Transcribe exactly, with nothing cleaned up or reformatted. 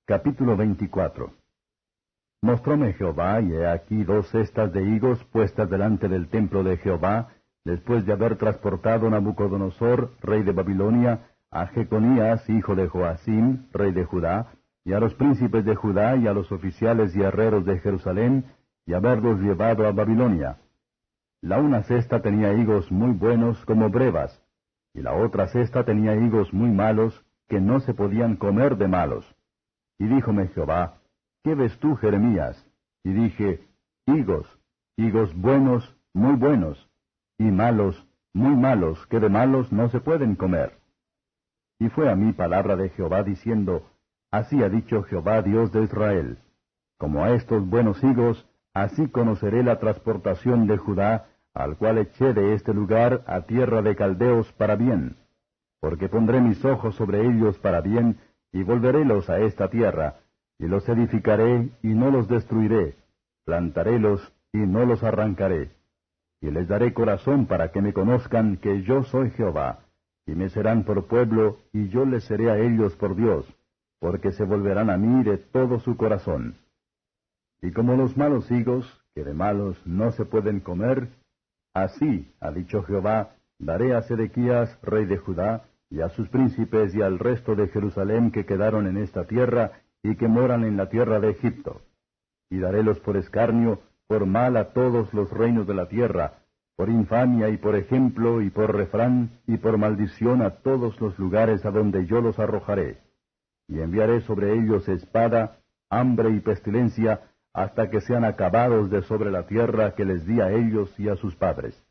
Capítulo veinticuatro. Mostróme Jehová, y he aquí dos cestas de higos puestas delante del templo de Jehová, después de haber transportado Nabucodonosor, rey de Babilonia, a Jeconías, hijo de Joacim, rey de Judá, y a los príncipes de Judá, y a los oficiales y herreros de Jerusalén, y haberlos llevado a Babilonia. La una cesta tenía higos muy buenos como brevas, y la otra cesta tenía higos muy malos, que no se podían comer de malos. Y díjome Jehová, ¿qué ves tú, Jeremías? Y dije, higos, higos buenos, muy buenos, y malos, muy malos, que de malos no se pueden comer. Y fue a mí palabra de Jehová diciendo, así ha dicho Jehová Dios de Israel, como a estos buenos higos, así conoceré la transportación de Judá, al cual eché de este lugar a tierra de caldeos para bien, porque pondré mis ojos sobre ellos para bien, y volverélos a esta tierra, y los edificaré, y no los destruiré, plantarélos, y no los arrancaré. Y les daré corazón para que me conozcan que yo soy Jehová, y me serán por pueblo, y yo les seré a ellos por Dios, porque se volverán a mí de todo su corazón. Y como los malos higos, que de malos no se pueden comer, así, ha dicho Jehová, daré a Sedequías, rey de Judá, y a sus príncipes y al resto de Jerusalén que quedaron en esta tierra, y que moran en la tierra de Egipto. Y darélos por escarnio, por mal a todos los reinos de la tierra, por infamia y por ejemplo y por refrán y por maldición a todos los lugares a donde yo los arrojaré. Y enviaré sobre ellos espada, hambre y pestilencia, hasta que sean acabados de sobre la tierra que les di a ellos y a sus padres.